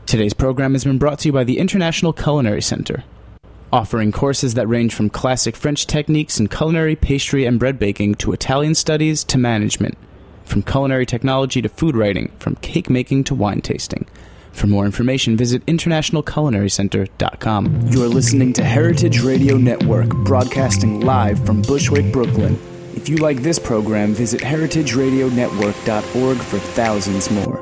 Today's program has been brought to you by the International Culinary Center, offering courses that range from classic French techniques in culinary, pastry, and bread baking to Italian studies to management, from culinary technology to food writing, from cake making to wine tasting. For more information, visit internationalculinarycenter.com. You're listening to Heritage Radio Network, broadcasting live from Bushwick, Brooklyn. If you like this program, visit heritageradionetwork.org for thousands more.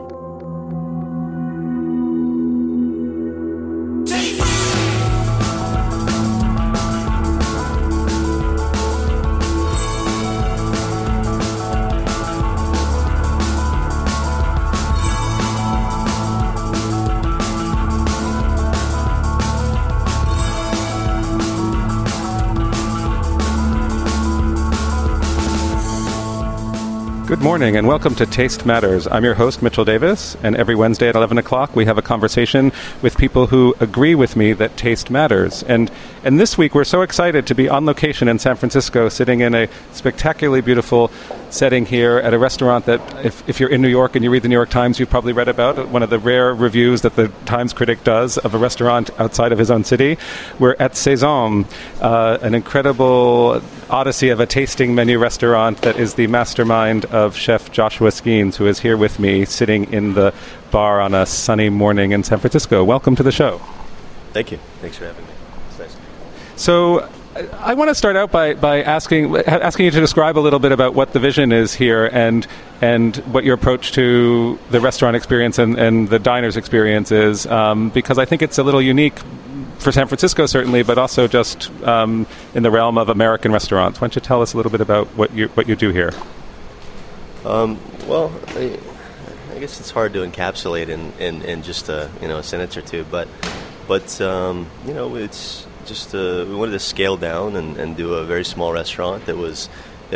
Good morning and welcome to Taste Matters. I'm your host, Mitchell Davis, and every Wednesday at 11 o'clock we have a conversation with people who agree with me that taste matters. And this week we're so excited to be on location in San Francisco, sitting in a spectacularly beautiful setting here at a restaurant that, if you're in New York and you read the New York Times, you've probably read about, one of the rare reviews that the Times critic does of a restaurant outside of his own city. We're at Sezam, an incredible odyssey of a tasting menu restaurant that is the mastermind of Chef Joshua Skeens, who is here with me, sitting in the bar on a sunny morning in San Francisco. Welcome to the show. Thank you. Thanks for having me. It's nice. So I want to start out by asking you to describe a little bit about what the vision is here and what your approach to the restaurant experience and the diner's experience is, because I think it's a little unique for San Francisco, certainly, but also just in the realm of American restaurants. Why don't you tell us a little bit about what you do here? Well, I guess it's hard to encapsulate in just a sentence or two, but it's just we wanted to scale down and do a very small restaurant that was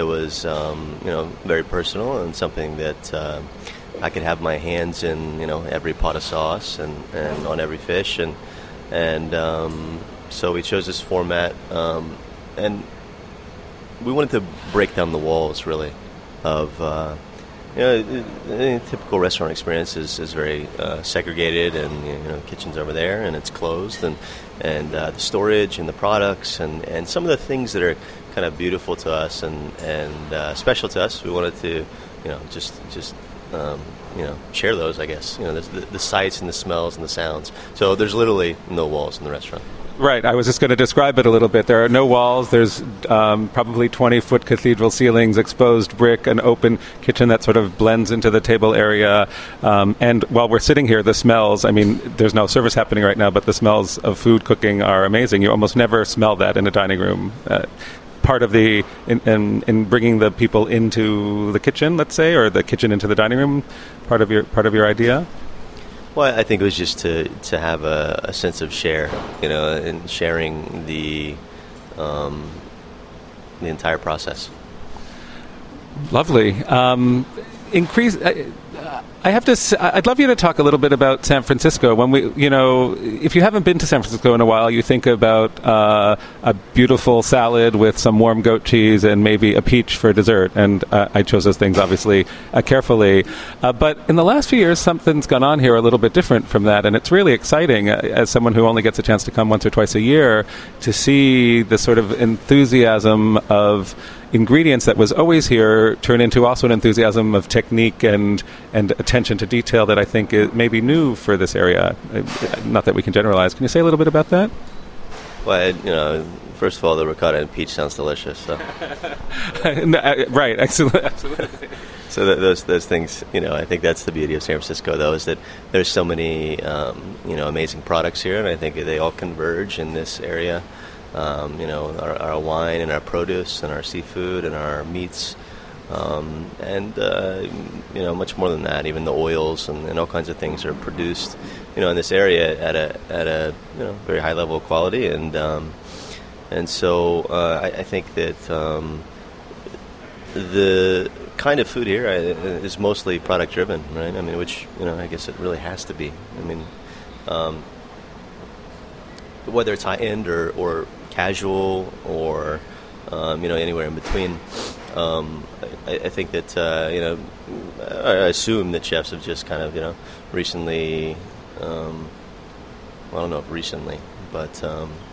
very personal and something that I could have my hands in every pot of sauce and on every fish and so we chose this format and we wanted to break down the walls really of the typical restaurant experience is very segregated, and kitchen's over there and it's closed, and the storage and the products and some of the things that are kind of beautiful to us and special to us, we wanted to just share those, I guess, the sights and the smells and the sounds. So there's literally no walls in the restaurant. Right. I was just going to describe it a little bit. There are no walls. There's probably 20-foot cathedral ceilings, exposed brick, an open kitchen that sort of blends into the table area. And while we're sitting here, the smells, there's no service happening right now, but the smells of food cooking are amazing. You almost never smell that in a dining room. Part of in bringing the people into the kitchen, let's say, or the kitchen into the dining room, part of your idea? Well, I think it was just to have a sense of share, and sharing the entire process. Lovely. I have to. I'd love you to talk a little bit about San Francisco. When if you haven't been to San Francisco in a while, you think about a beautiful salad with some warm goat cheese and maybe a peach for dessert. And I chose those things obviously carefully. But in the last few years, something's gone on here a little bit different from that, and it's really exciting as someone who only gets a chance to come once or twice a year to see the sort of enthusiasm of ingredients that was always here turn into also an enthusiasm of technique and attention to detail that I think is maybe new for this area. Not that we can generalize. Can you say a little bit about that? Well, first of all, the ricotta and peach sounds delicious. So. Right, absolutely. So those things, I think that's the beauty of San Francisco, though, is that there's so many, amazing products here, and I think they all converge in this area. Our wine and our produce and our seafood and our meats, and much more than that. Even the oils and all kinds of things are produced, in this area at a very high level of quality, and so I think that the kind of food here is mostly product driven, right? Which I guess it really has to be. Whether it's high end or casual or anywhere in between. I think that I assume that chefs have just kind of recently I don't know if recently, but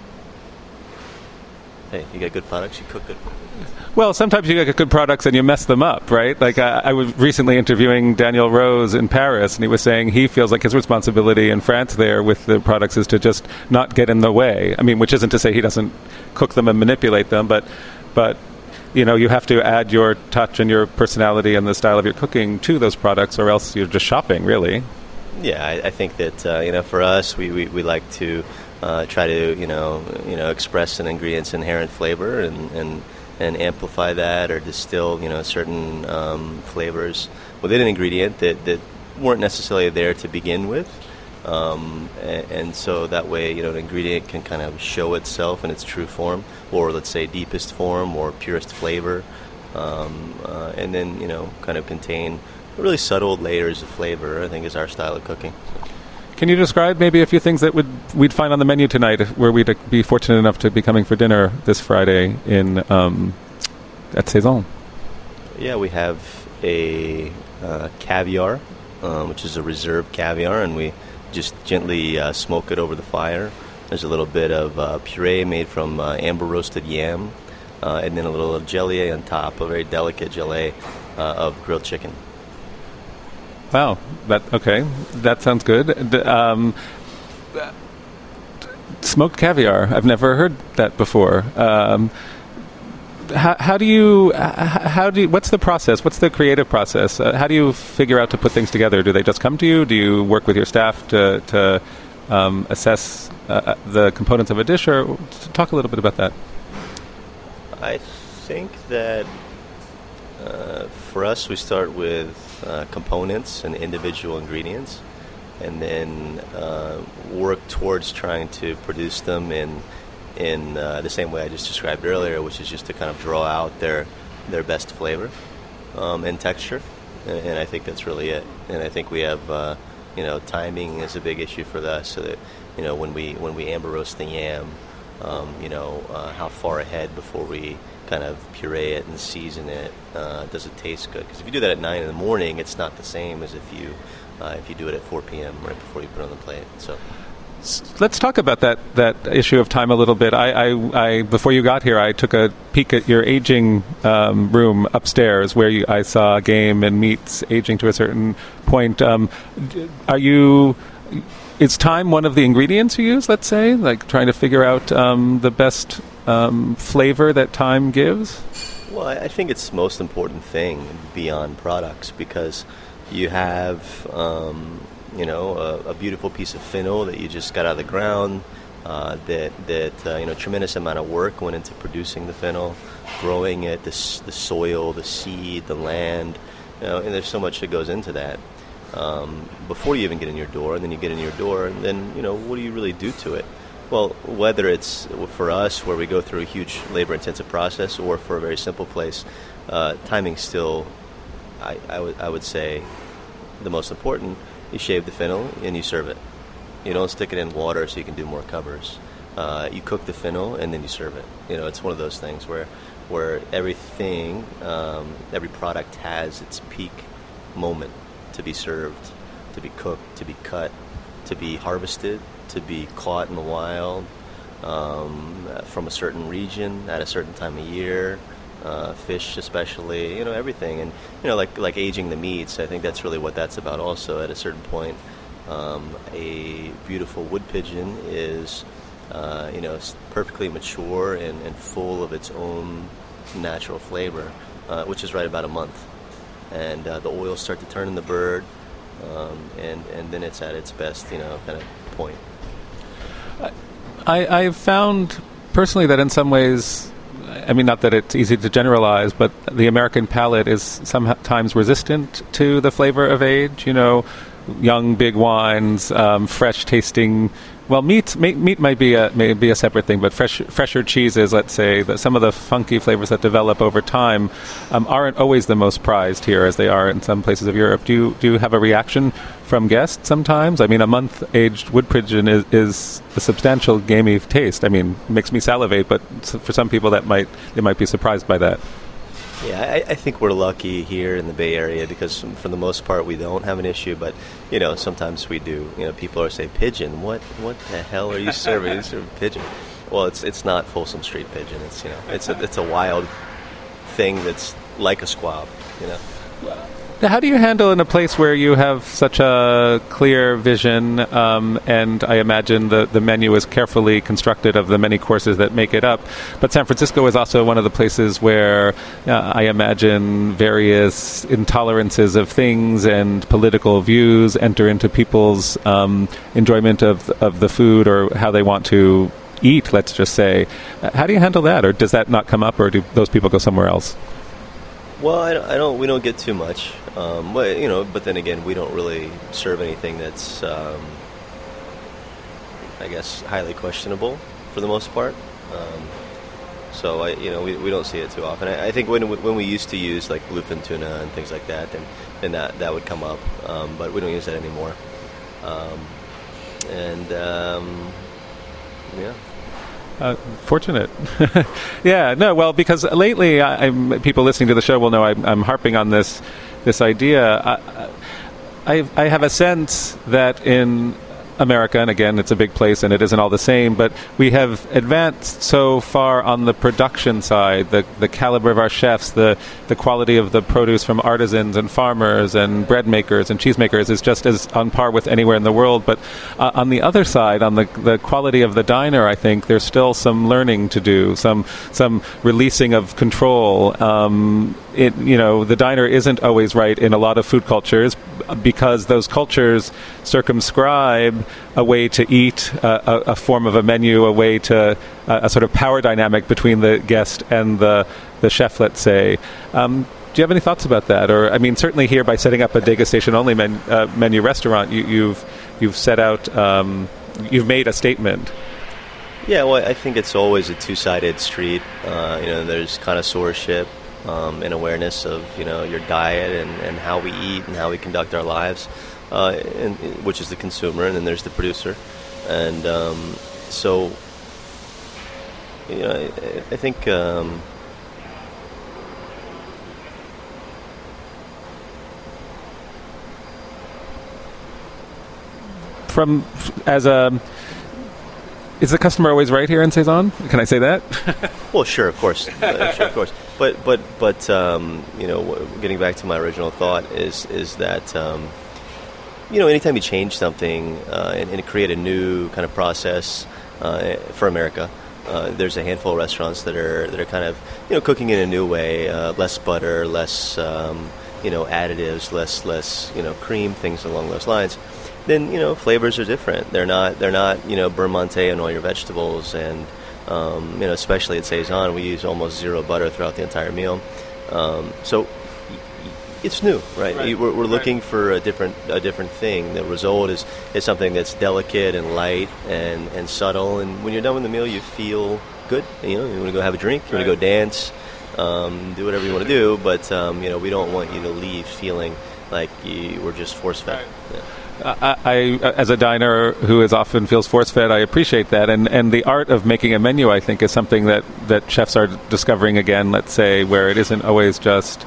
hey, you got good products, you cook good. Well, sometimes you get good products and you mess them up, right? Like I was recently interviewing Daniel Rose in Paris, and he was saying he feels like his responsibility in France there with the products is to just not get in the way. I mean, which isn't to say he doesn't cook them and manipulate them, but you have to add your touch and your personality and the style of your cooking to those products, or else you're just shopping, really. Yeah, I think that for us, we like to try to express an ingredient's inherent flavor and amplify that, or distill certain flavors within an ingredient that weren't necessarily there to begin with, and so that way an ingredient can kind of show itself in its true form, or let's say deepest form or purest flavor, and then kind of contain really subtle layers of flavor. I think is our style of cooking. Can you describe maybe a few things that we'd find on the menu tonight, were we to be fortunate enough to be coming for dinner this Friday at Saison? Yeah, we have a caviar, which is a reserve caviar, and we just gently smoke it over the fire. There's a little bit of puree made from amber roasted yam, and then a little gelée on top, a very delicate gelée of grilled chicken. Wow, that sounds good. Smoked caviar, I've never heard that before. How do you, what's the process? What's the creative process? How do you figure out to put things together? Do they just come to you? Do you work with your staff to assess the components of a dish? Or talk a little bit about that. I think that for us, we start with components and individual ingredients, and then work towards trying to produce them in the same way I just described earlier, which is just to kind of draw out their best flavor and texture, and I think that's really it. And I think we have timing is a big issue for us, so that when we amber roast the yam, how far ahead before we kind of puree it and season it does it taste good? Because if you do that at 9 in the morning, it's not the same as if you do it at 4 p.m. right before you put it on the plate. So let's talk about that issue of time a little bit. I before you got here, I took a peek at your aging room upstairs, where I saw game and meats aging to a certain point. Is time one of the ingredients you use, let's say, like trying to figure out the best flavor that time gives? Well, I think it's the most important thing beyond products, because you have a beautiful piece of fennel that you just got out of the ground, that tremendous amount of work went into producing the fennel, growing it, the soil, the seed, the land, and there's so much that goes into that before you even get in your door. And then you get in your door, and then what do you really do to it? Well, whether it's for us, where we go through a huge labor-intensive process, or for a very simple place, timing's still, I would say, the most important. You shave the fennel and you serve it. You don't stick it in water so you can do more covers. You cook the fennel and then you serve it. It's one of those things where everything, every product has its peak moment to be served, to be cooked, to be cut, to be harvested, to be caught in the wild, from a certain region at a certain time of year, fish especially, everything. And like aging the meats, I think that's really what that's about also. At a certain point, a beautiful wood pigeon is perfectly mature and full of its own natural flavor, which is right about a month, and the oils start to turn in the bird, and then it's at its best kind of point. I've found personally that in some ways, I mean, not that it's easy to generalize, but the American palate is sometimes resistant to the flavor of age. Young, big wines, fresh tasting. Well, meat might be a separate thing, but fresher cheeses, let's say, that some of the funky flavors that develop over time aren't always the most prized here, as they are in some places of Europe. Do you have a reaction from guests sometimes? I mean, a month-aged wood pigeon is a substantial gamey taste. I mean, it makes me salivate, but for some people they might be surprised by that. Yeah, I think we're lucky here in the Bay Area because for the most part we don't have an issue, but sometimes we do. People are saying pigeon. What the hell are you serving? You serve pigeon. Well, it's not Folsom Street pigeon. It's a wild thing that's like a squab. How do you handle in a place where you have such a clear vision, and I imagine the menu is carefully constructed of the many courses that make it up, but San Francisco is also one of the places where I imagine various intolerances of things and political views enter into people's enjoyment of the food or how they want to eat, let's just say. How do you handle that, or does that not come up, or do those people go somewhere else? Well, we don't get too much, but then again, we don't really serve anything that's, I guess, highly questionable for the most part. So we don't see it too often. I think when we used to use like bluefin tuna and things like that, then that would come up, but we don't use that anymore. Yeah. Fortunate. Yeah, no, well, because lately, people listening to the show will know I'm harping on this idea. I have a sense that in America, and again, it's a big place and it isn't all the same, but we have advanced so far on the production side, the caliber of our chefs, the quality of the produce from artisans and farmers and bread makers and cheese makers is just as on par with anywhere in the world. But on the other side, on the quality of the diner, I think there's still some learning to do, some releasing of control. The diner isn't always right in a lot of food cultures because those cultures circumscribe a way to eat, a form of a menu, a way to a sort of power dynamic between the guest and the chef, let's say. Do you have any thoughts about that? Or, I mean, certainly here by setting up a degustation only menu restaurant, you've set out, you've made a statement. Yeah, well, I think it's always a two-sided street. There's connoisseurship and awareness of your diet and how we eat and how we conduct our lives, which is the consumer, and then there's the producer, and so I think is the customer always right here in Saison? Can I say that? Well, sure, of course. But getting back to my original thought is that anytime you change something and create a new kind of process for America, there's a handful of restaurants that are kind of cooking in a new way, less butter, less additives, less cream, things along those lines. Then flavors are different. They're not Beurre Monté on all your vegetables, and especially at Saison, we use almost zero butter throughout the entire meal. So it's new, right? We're looking for a different thing. The result is something that's delicate and light and subtle. And when you're done with the meal, you feel good. You want to go have a drink, you want to go dance, do whatever you want to do. But we don't want you to leave feeling like you were just force-fed. Yeah. I, as a diner who often feels force-fed, I appreciate that. And the art of making a menu, I think, is something that chefs are discovering again, let's say, where it isn't always just,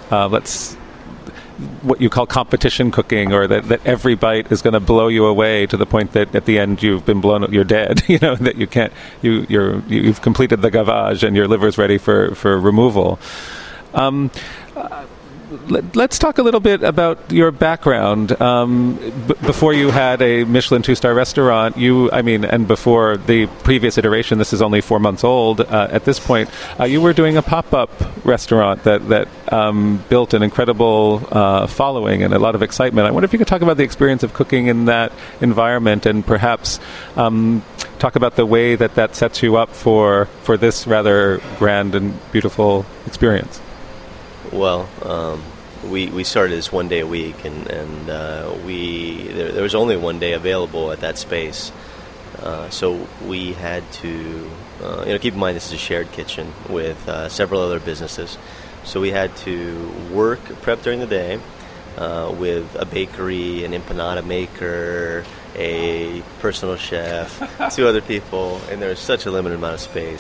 what you call competition cooking, or that every bite is going to blow you away to the point that at the end you've been blown, you're dead, that you can't, you've completed the gavage and your liver's ready for removal. Let's talk a little bit about your background. Before you had a Michelin 2-star restaurant, and before the previous iteration, this is only 4 months old at this point, you were doing a pop-up restaurant that built an incredible following and a lot of excitement. I wonder if you could talk about the experience of cooking in that environment, and perhaps talk about the way that sets you up for this rather grand and beautiful experience. Well, we started this 1 day a week, and there was only 1 day available at that space. So we had to, keep in mind this is a shared kitchen with several other businesses. So we had to prep during the day with a bakery, an empanada maker, a personal chef, 2 other people, and there was such a limited amount of space.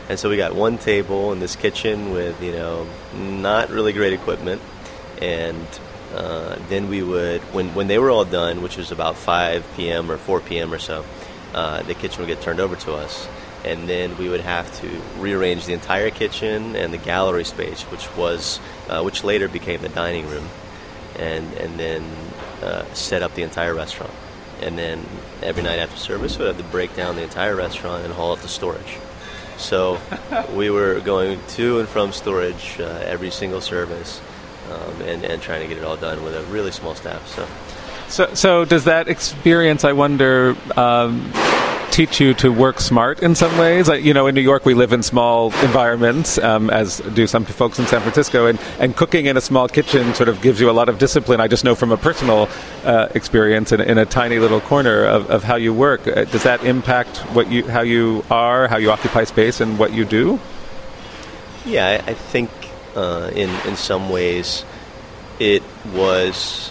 And so we got one table in this kitchen with, not really great equipment. And then we would, when they were all done, which was about 5 p.m. or 4 p.m. or so, the kitchen would get turned over to us. And then we would have to rearrange the entire kitchen and the gallery space, which later became the dining room, and then set up the entire restaurant. And then every night after service, we'd have to break down the entire restaurant and haul it to storage. So we were going to and from storage every single service, and trying to get it all done with a really small staff. So does that experience, I wonder, teach you to work smart in some ways? Like, in New York we live in small environments, as do some folks in San Francisco, and cooking in a small kitchen sort of gives you a lot of discipline. I just know from a personal experience in a tiny little corner of how you work. Does that impact how you are, how you occupy space, and what you do? Yeah, I think in some ways it was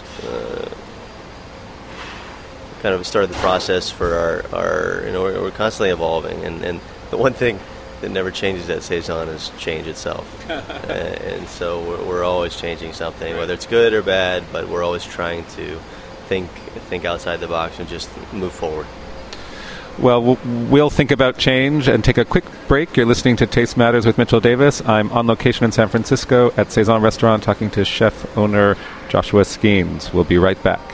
kind of started the process for our we're constantly evolving, and the one thing that never changes at Saison is change itself. And so we're always changing something, whether it's good or bad, but we're always trying to think outside the box and just move forward. Well, we'll think about change and take a quick break. You're listening to Taste Matters with Mitchell Davis. I'm on location in San Francisco at Saison Restaurant talking to chef owner Joshua Skeens. We'll be right back.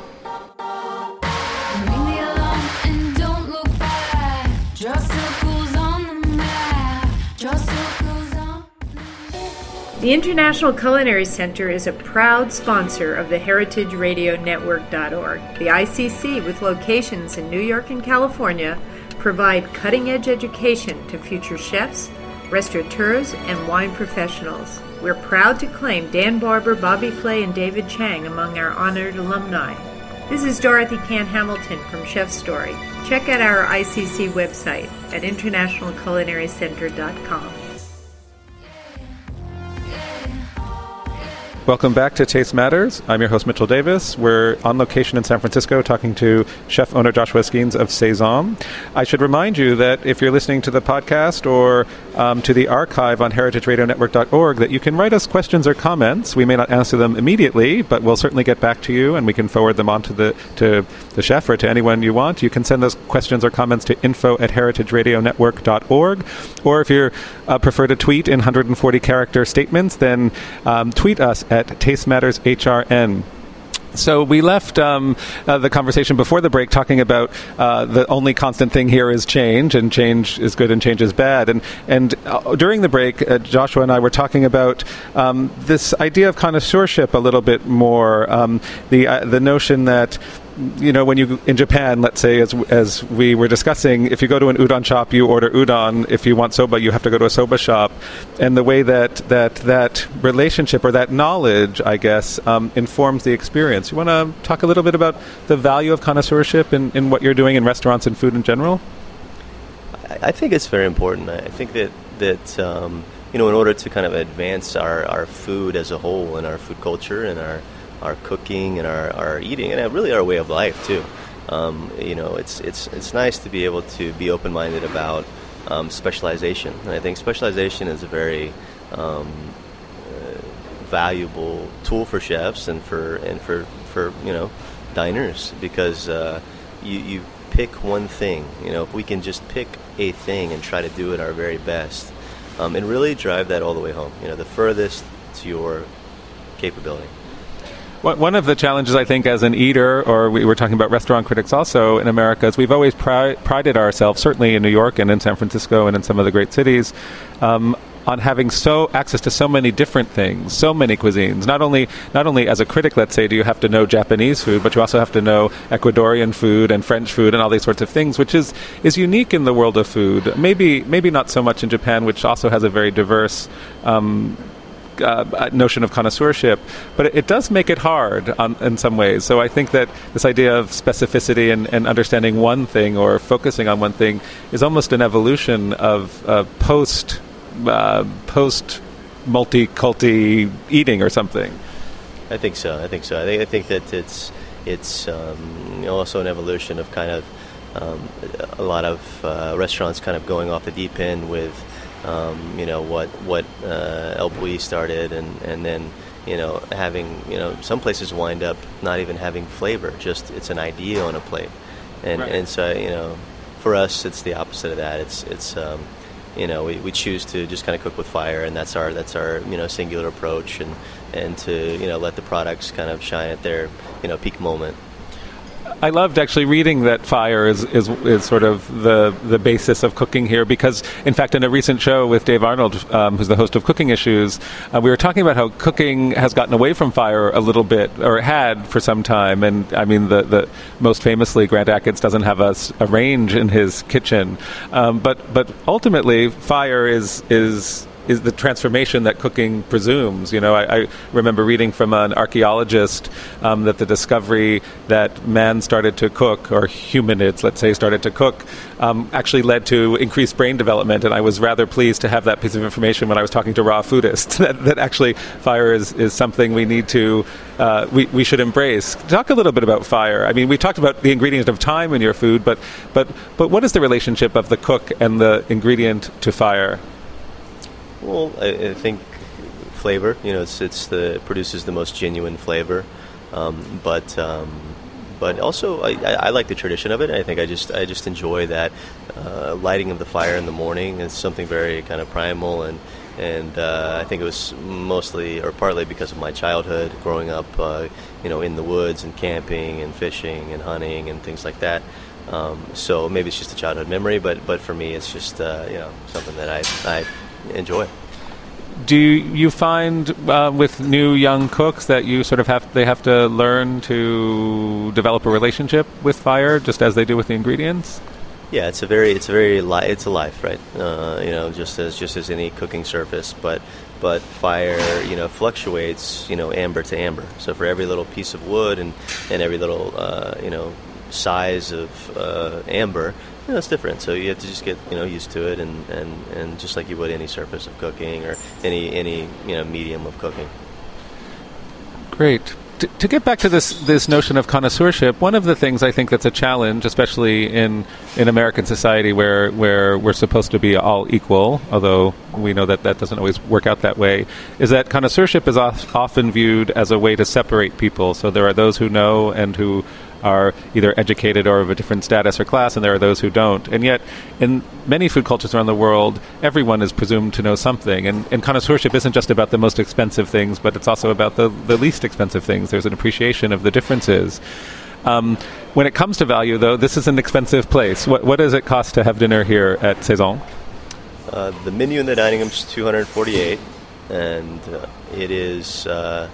The International Culinary Center is a proud sponsor of the HeritageRadioNetwork.org. The ICC, with locations in New York and California, provide cutting-edge education to future chefs, restaurateurs, and wine professionals. We're proud to claim Dan Barber, Bobby Flay, and David Chang among our honored alumni. This is Dorothy Cann Hamilton from Chef Story. Check out our ICC website at internationalculinarycenter.com. Welcome back to Taste Matters. I'm your host, Mitchell Davis. We're on location in San Francisco talking to chef owner Joshua Skeens of Saison. I should remind you that if you're listening to the podcast or to the archive on heritageradionetwork.org, that you can write us questions or comments. We may not answer them immediately, but we'll certainly get back to you, and we can forward them on to the chef or to anyone you want. You can send those questions or comments to info@heritageradionetwork.org, or if you prefer to tweet in 140-character statements, then tweet us at Taste Matters HRN. So we left the conversation before the break talking about the only constant thing here is change, and change is good and change is bad. And during the break, Joshua and I were talking about this idea of connoisseurship a little bit more, the notion that, when you in Japan, let's say, as we were discussing, if you go to an udon shop, you order udon. If you want soba, you have to go to a soba shop. And the way that relationship or that knowledge, I guess, informs the experience. You want to talk a little bit about the value of connoisseurship in what you're doing in restaurants and food in general? I think it's very important. I think that in order to kind of advance our food as a whole and our food culture and our cooking and our eating and really our way of life too. It's nice to be able to be open-minded about specialization, and I think specialization is a very valuable tool for chefs and for diners, because you pick one thing. If we can just pick a thing and try to do it our very best, and really drive that all the way home. The furthest to your capability. One of the challenges, I think, as an eater, or we were talking about restaurant critics also in America, is we've always prided ourselves, certainly in New York and in San Francisco and in some of the great cities, on having access to so many different things, so many cuisines. Not only as a critic, let's say, do you have to know Japanese food, but you also have to know Ecuadorian food and French food and all these sorts of things, which is unique in the world of food. Maybe not so much in Japan, which also has a very diverse notion of connoisseurship, but it does make it hard in some ways. So I think that this idea of specificity and understanding one thing or focusing on one thing is almost an evolution of post multi-culti eating or something. I think so. I think that it's also an evolution of kind of a lot of restaurants kind of going off the deep end with what El Bulli started, and then having some places wind up not even having flavor, just it's an idea on a plate, and so for us it's the opposite of that. It's we choose to just kind of cook with fire, and that's our singular approach, and to let the products kind of shine at their peak moment. I loved actually reading that fire is sort of the basis of cooking here, because, in fact, in a recent show with Dave Arnold, who's the host of Cooking Issues, we were talking about how cooking has gotten away from fire a little bit, or had for some time. And I mean, the most famously, Grant Achatz doesn't have a range in his kitchen, but ultimately, fire is the transformation that cooking presumes. I remember reading from an archaeologist that the discovery that man started to cook, or humanids, let's say, started to cook, actually led to increased brain development. And I was rather pleased to have that piece of information when I was talking to raw foodists, that actually fire is something we need to, we should embrace. Talk a little bit about fire. I mean, we talked about the ingredient of time in your food, but what is the relationship of the cook and the ingredient to fire? Well, I think flavor. It produces the most genuine flavor, but also I like the tradition of it. I think I just enjoy that lighting of the fire in the morning. It's something very kind of primal, and I think it was mostly or partly because of my childhood, growing up, in the woods and camping and fishing and hunting and things like that. So maybe it's just a childhood memory, but for me, it's just something that I enjoy. Do you find with new young cooks that you sort of have to learn to develop a relationship with fire, just as they do with the ingredients? Yeah, it's a life, right? Just as any cooking surface, but fire, fluctuates, amber to amber. So for every little piece of wood and every little, size of amber, it's different. So you have to just get used to it, and just like you would any surface of cooking or any medium of cooking. Great. To get back to this notion of connoisseurship, one of the things I think that's a challenge, especially in American society where we're supposed to be all equal, although we know that doesn't always work out that way, is that connoisseurship is often viewed as a way to separate people. So there are those who know and who are either educated or of a different status or class, and there are those who don't. And yet, in many food cultures around the world, everyone is presumed to know something. And connoisseurship isn't just about the most expensive things, but it's also about the least expensive things. There's an appreciation of the differences. When it comes to value, though, this is an expensive place. What does it cost to have dinner here at Saison? The menu in the dining room is $248, and it is...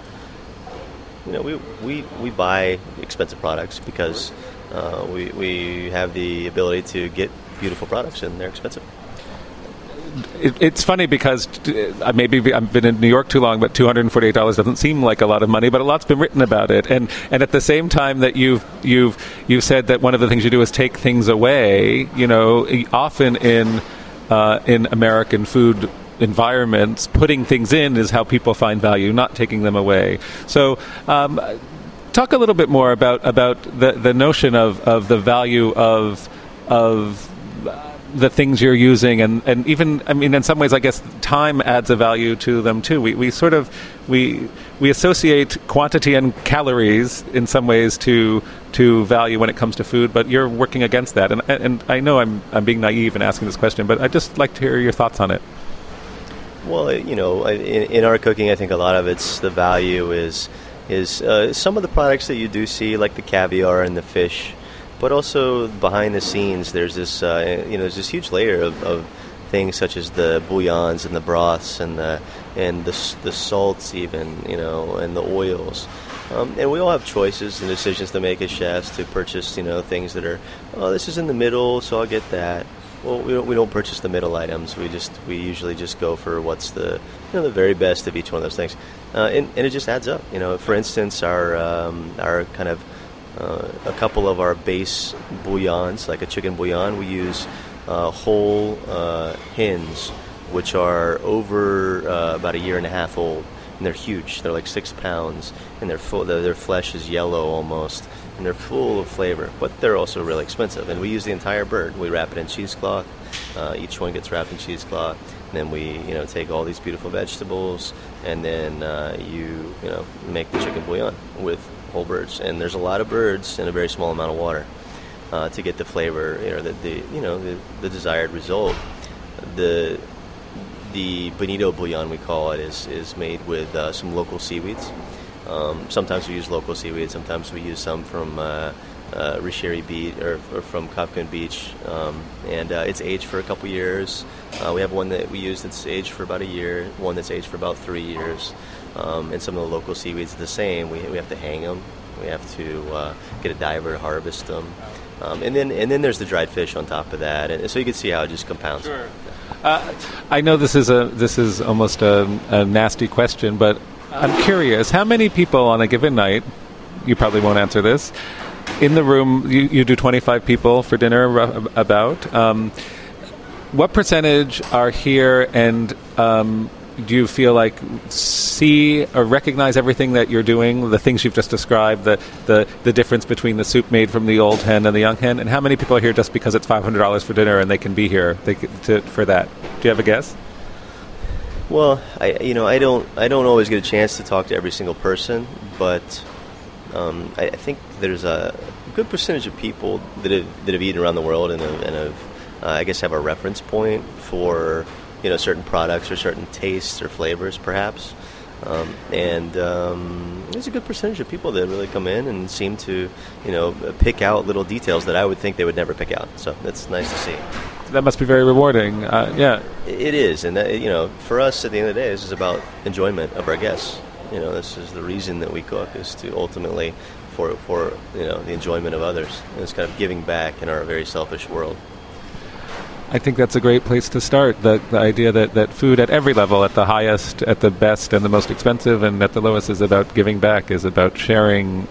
we buy expensive products because we have the ability to get beautiful products, and they're expensive. It's funny because maybe I've been in New York too long, but $248 doesn't seem like a lot of money, but a lot's been written about it. And at the same time that you've said that one of the things you do is take things away, often in American food environments, putting things in is how people find value, not taking them away. So talk a little bit more about the notion of the value of the things you're using, and even, I mean, in some ways, I guess time adds a value to them too. We associate quantity and calories in some ways to value when it comes to food, but you're working against that. And I know I'm being naive in asking this question, but I'd just like to hear your thoughts on it. Well, in our cooking, I think a lot of it's the value is some of the products that you do see, like the caviar and the fish, but also behind the scenes, there's this there's this huge layer of things such as the bouillons and the broths and the salts even, and the oils. And we all have choices and decisions to make as chefs to purchase, things that are, this is in the middle, so I'll get that. Well, we don't purchase the middle items. We usually just go for what's the the very best of each one of those things, and it just adds up. For instance, our kind of a couple of our base bouillons, like a chicken bouillon, we use whole hens, which are over about a year and a half old, and they're huge. They're like 6 pounds, and they're full. Their flesh is yellow almost, and they're full of flavor, but they're also really expensive. And we use the entire bird. We wrap it in cheesecloth. Each one gets wrapped in cheesecloth. And then we, take all these beautiful vegetables, and then you make the chicken bouillon with whole birds. And there's a lot of birds in a very small amount of water to get the flavor, the desired result. The bonito bouillon, we call it, is made with some local seaweeds. Sometimes we use local seaweed. Sometimes we use some from Rishiri Beach or from Kapkun Beach, and it's aged for a couple years. We have one that we use that's aged for about a year, one that's aged for about 3 years, and some of the local seaweeds are the same. We have to hang them. We have to get a diver to harvest them, and then there's the dried fish on top of that, and so you can see how it just compounds. Sure. I know this is almost a nasty question, but I'm curious, how many people on a given night, you probably won't answer this, in the room, you do 25 people for dinner, about. What percentage are here, and do you feel like see or recognize everything that you're doing, the things you've just described, the difference between the soup made from the old hen and the young hen? And how many people are here just because it's $500 for dinner and they can be here for that? Do you have a guess? Well, I don't always get a chance to talk to every single person, but I think there's a good percentage of people that have eaten around the world and have I guess have a reference point for certain products or certain tastes or flavors, perhaps. And there's a good percentage of people that really come in and seem to pick out little details that I would think they would never pick out. So that's nice to see. That must be very rewarding. Yeah, it is, and that, for us at the end of the day, this is about enjoyment of our guests. This is the reason that we cook, is to ultimately for the enjoyment of others. And it's kind of giving back in our very selfish world. I think that's a great place to start. The idea that food at every level, at the highest, at the best, and the most expensive, and at the lowest, is about giving back, is about sharing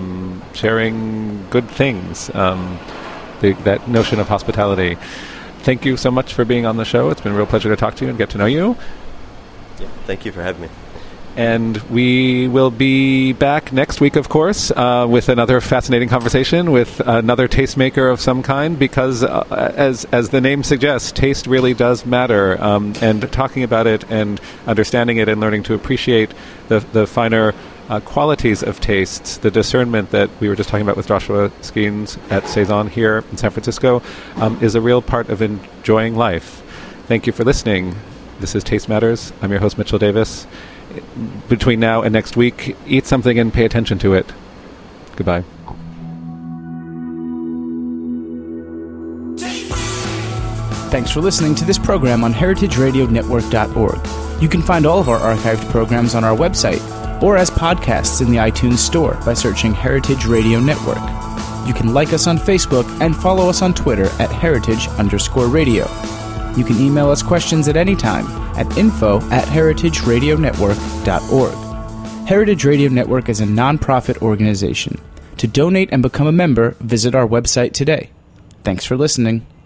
good things. That notion of hospitality. Thank you so much for being on the show. It's been a real pleasure to talk to you and get to know you. Yeah, thank you for having me. And we will be back next week, of course, with another fascinating conversation with another tastemaker of some kind, because as the name suggests, taste really does matter. And talking about it and understanding it and learning to appreciate the finer qualities of tastes, the discernment that we were just talking about with Joshua Skeens at Saison here in San Francisco, is a real part of enjoying life. Thank you for listening. This is Taste Matters. I'm your host, Mitchell Davis. Between now and next week, eat something and pay attention to it. Goodbye. Thanks for listening to this program on heritageradionetwork.org. You can find all of our archived programs on our website or as podcasts in the iTunes Store by searching Heritage Radio Network. You can like us on Facebook and follow us on Twitter at @heritage_radio. You can email us questions at any time at info@heritageradionetwork.org. Heritage Radio Network is a non-profit organization. To donate and become a member, visit our website today. Thanks for listening.